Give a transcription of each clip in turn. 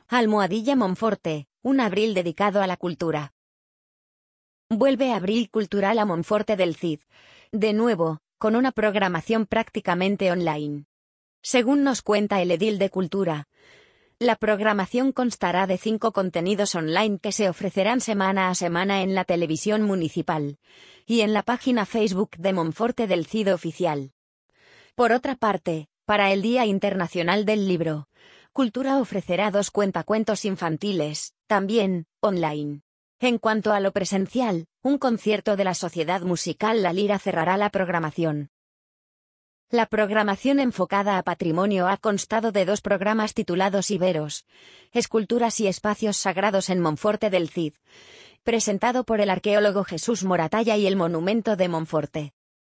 Almohadilla Monforte, un abril dedicado a la cultura. Vuelve Abril Cultural a Monforte del Cid. De nuevo, con una programación prácticamente online. Según nos cuenta el edil de Cultura, la programación constará de 5 contenidos online que se ofrecerán semana a semana en la televisión municipal y en la página Facebook de Monforte del Cid oficial. Por otra parte, para el Día Internacional del Libro, Cultura ofrecerá 2 cuentacuentos infantiles, también online. En cuanto a lo presencial, un concierto de la Sociedad Musical La Lira cerrará la programación. La programación enfocada a patrimonio ha constado de 2 programas titulados Iberos, Esculturas y Espacios Sagrados en Monforte del Cid, presentado por el arqueólogo Jesús Moratalla, y el Monumento de Monforte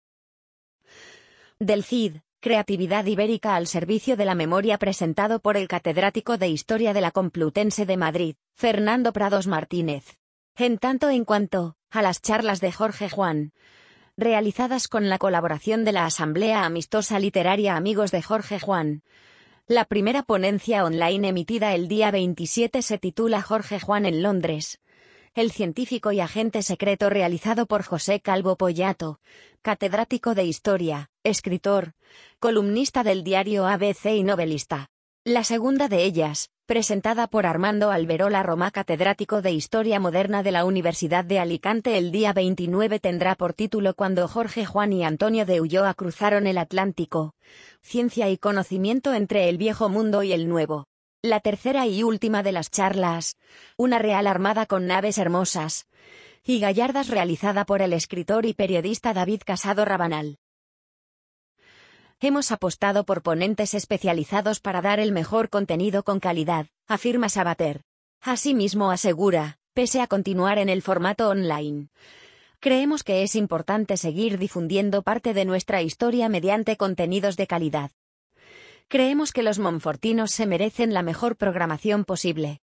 del Cid, Creatividad Ibérica al servicio de la memoria, presentado por el catedrático de Historia de la Complutense de Madrid, Fernando Prados Martínez. En tanto en cuanto a las charlas de Jorge Juan, realizadas con la colaboración de la Asamblea Amistosa Literaria Amigos de Jorge Juan, la primera ponencia online emitida el día 27 se titula Jorge Juan en Londres, el científico y agente secreto, realizado por José Calvo Pollato, catedrático de Historia, escritor, columnista del diario ABC y novelista. La segunda de ellas, presentada por Armando Alberola Romá, catedrático de Historia Moderna de la Universidad de Alicante, el día 29, tendrá por título Cuando Jorge Juan y Antonio de Ulloa cruzaron el Atlántico, ciencia y conocimiento entre el viejo mundo y el nuevo. La tercera y última de las charlas, Una Real Armada con naves hermosas y gallardas, realizada por el escritor y periodista David Casado Rabanal. Hemos apostado por ponentes especializados para dar el mejor contenido con calidad, afirma Sabater. Asimismo asegura, pese a continuar en el formato online, creemos que es importante seguir difundiendo parte de nuestra historia mediante contenidos de calidad. Creemos que los monfortinos se merecen la mejor programación posible.